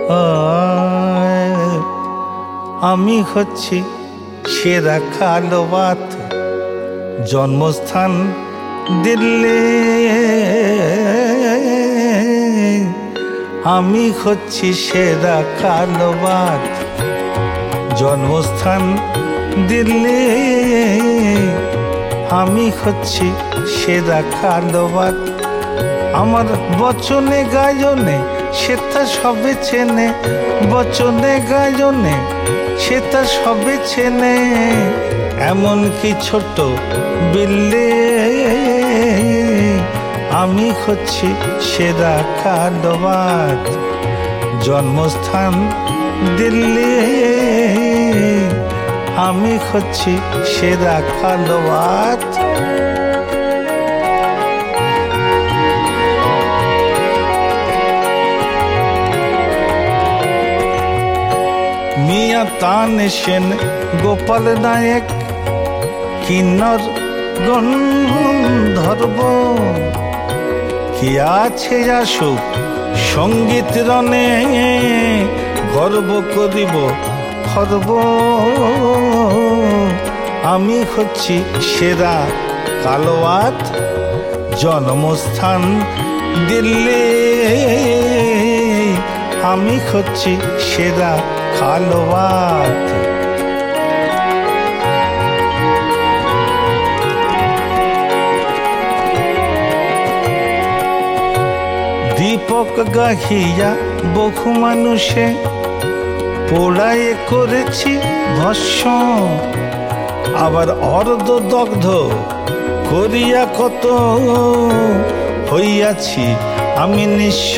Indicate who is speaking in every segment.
Speaker 1: আমি হচ্ছি সেরা কালো বাত, জন্মস্থান দিল্লি। আমি হচ্ছি সেরা কালো বাত, জন্মস্থান দিল্লি। আমি হচ্ছি সেরা কালো বাত। আমার বচনে গায়নে সেটা সবে চেনে, বচনে গায়নে সেটা সবে চেনে। এমন কি ছোট বিল্লি, আমি হচ্ছি সেরা কালো বাত, জন্মস্থান দিল্লি। আমি হচ্ছি সেরা কালো বাত। মিয়া তানসেন, গোপাল নায়েক, কিন্নর গন্ধর্ব, কি আছে আসুক সঙ্গীত রণে, গর্ব করিব খর্ব। আমি হচ্ছি সেরা কালো বাত, জন্মস্থান দিল্লি। আমি হচ্ছি সেরা কালো বাত। দীপক গাহিয়া বহু মানুষে পোড়ায় করেছি ভস্য, আবার অর্ধদগ্ধ করিয়া কত হইয়াছি আমি নিঃস্ব।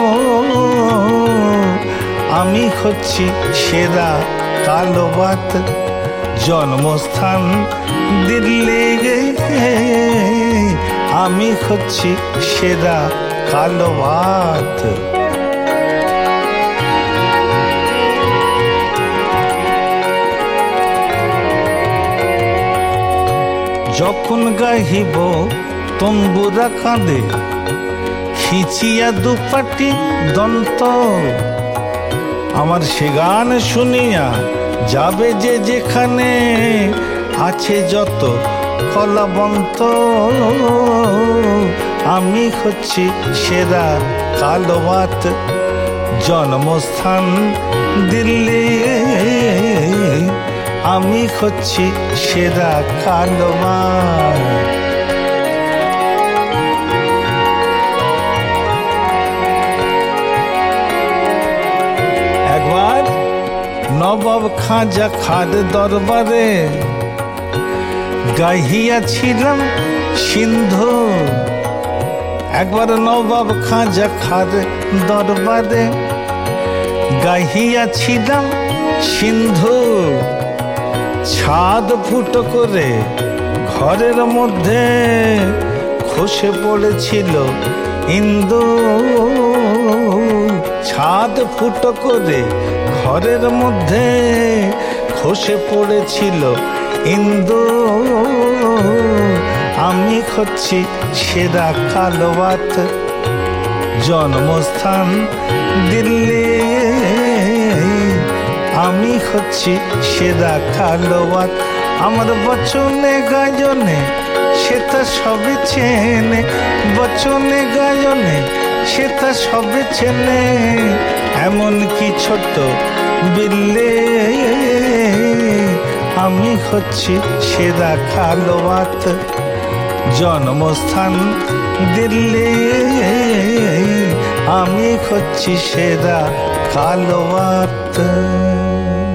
Speaker 1: আমি হচ্ছি সেরা কালো বাত, জন্মস্থান দিল্লি। আমি হচ্ছি সেরা কালো বাত। যখন গাহিব তম্বুরা কাঁদে, খিচিয়া দুপাটি দন্ত, আমার সে গান শুনিয়া যাবে যে যেখানে আছে যত কলাবন্ত। আমি হচ্ছি সেরা কালো বাত, জন্মস্থান দিল্লি। আমি হচ্ছি সেরা কালো বাত। একবার নবাব খাজা খার দরবারে গাহিয়াছিলাম সিন্ধু। একবার নবাব খাজা খার দরবারে গাহিয়াছিলাম সিন্ধু। ছাদ ফুটো করে ঘরের মধ্যে খসে পড়েছিল ইন্দু। ছাদ ফুটো করে ঘরের মধ্যে খসে পড়েছিল ইন্দু। আমি হচ্ছি সেরা কালো বাত, জন্মস্থান দিল্লি। আমি হচ্ছি সেরা কালো বাত। আমার বচনে গায়নে সেটা সবে চেনে, বচনে গায়নে সেটা সবে চেনে। এমন কি ছোট বিল্লি, আমি হচ্ছি সেরা কালো বাত, জন্মস্থান দিল্লি। আমি হচ্ছি সেরা কালো বাত।